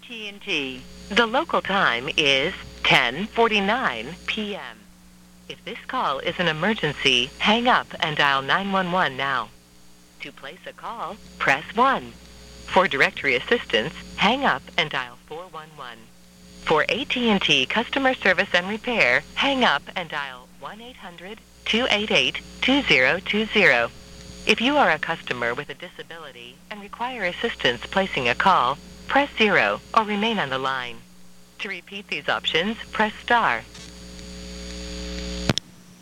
AT&T. The local time is 10:49 p.m. If this call is an emergency, hang up and dial 911 now. To place a call, press 1. For directory assistance, hang up and dial 411. For AT&T customer service and repair, hang up and dial 1-800-288-2020. If you are a customer with a disability and require assistance placing a call, press 0 or remain on the line. To repeat these options, press star.